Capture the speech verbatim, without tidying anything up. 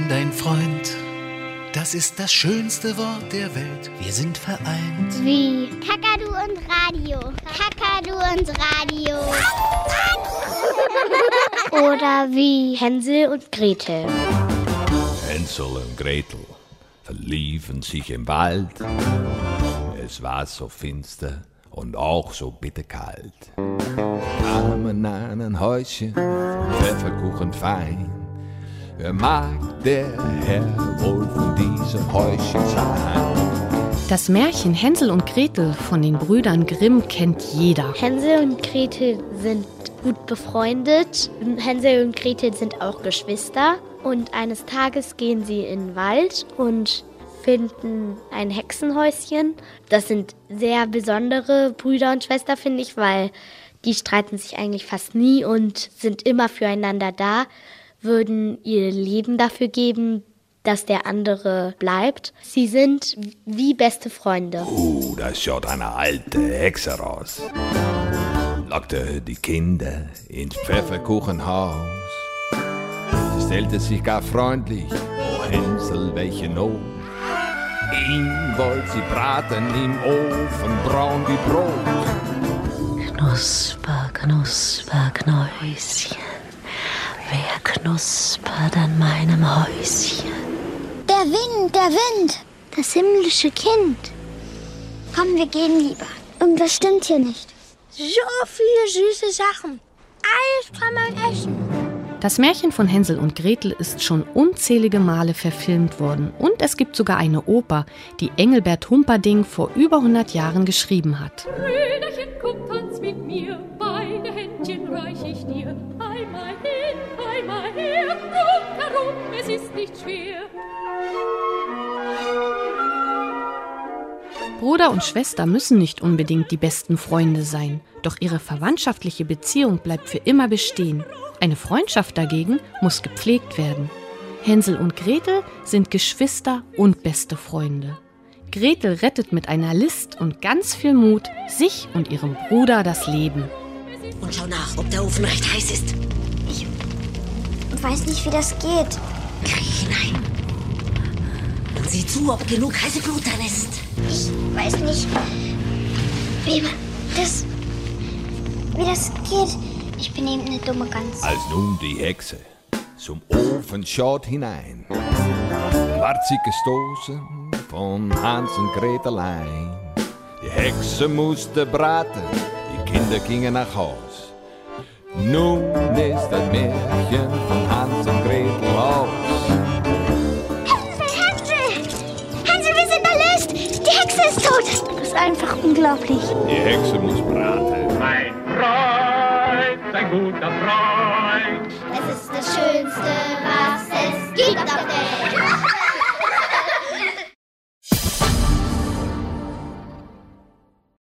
bin dein Freund. Das ist das schönste Wort der Welt. Wir sind vereint. Wie Kakadu und Radio. Kakadu und Radio. Oder wie Hänsel und Gretel. Hänsel und Gretel verliefen sich im Wald. Es war so finster und auch so bitterkalt. Kamen an ein Häuschen, Pfefferkuchen fein. Wer mag der Herr wohl von diesem Häuschen sein? Das Märchen Hänsel und Gretel von den Brüdern Grimm kennt jeder. Hänsel und Gretel sind gut befreundet. Hänsel und Gretel sind auch Geschwister. Und eines Tages gehen sie in den Wald und finden ein Hexenhäuschen. Das sind sehr besondere Brüder und Schwestern, finde ich, weil die streiten sich eigentlich fast nie und sind immer füreinander da, würden ihr Leben dafür geben, dass der andere bleibt. Sie sind wie beste Freunde. Uh, da schaut eine alte Hexe raus. Lockte die Kinder ins Pfefferkuchenhaus. Sie stellte sich gar freundlich, oh Hänsel, welche Not. Ihn wollte sie braten im Ofen, braun wie Brot. Knusper, knusper, Knäuschen. Wer knuspert an meinem Häuschen? Der Wind, der Wind. Das himmlische Kind. Komm, wir gehen lieber. Irgendwas stimmt hier nicht. So viele süße Sachen. Alles kann man essen. Das Märchen von Hänsel und Gretel ist schon unzählige Male verfilmt worden. Und es gibt sogar eine Oper, die Engelbert Humperdinck vor über hundert Jahren geschrieben hat. Brüderchen, komm, tanz mit mir, beide Händchen reich ich dir. Einmal hin, einmal her, rundherum, es ist nicht schwer. Bruder und Schwester müssen nicht unbedingt die besten Freunde sein, doch ihre verwandtschaftliche Beziehung bleibt für immer bestehen. Eine Freundschaft dagegen muss gepflegt werden. Hänsel und Gretel sind Geschwister und beste Freunde. Gretel rettet mit einer List und ganz viel Mut sich und ihrem Bruder das Leben. Und schau nach, ob der Ofen recht heiß ist. Ich weiß nicht, wie das geht. Kriech hinein. Und sieh zu, ob genug heiße Glut drin ist. Ich weiß nicht, wie man das, wie das geht. Ich bin eben eine dumme Gans. Als nun die Hexe zum Ofen schaut hinein, ward sie gestoßen von Hans und Gretelein. Die Hexe musste braten, die Kinder gingen nach Haus. Nun ist das Märchen von Hans und Gretel aus. Hänsel, Hänsel! Hänsel, wir sind erlöst! Die Hexe ist tot! Das ist einfach unglaublich. Die Hexe muss braten. Mein Freund, ein guter Freund. Es ist das Schönste, was es gibt auf der Welt.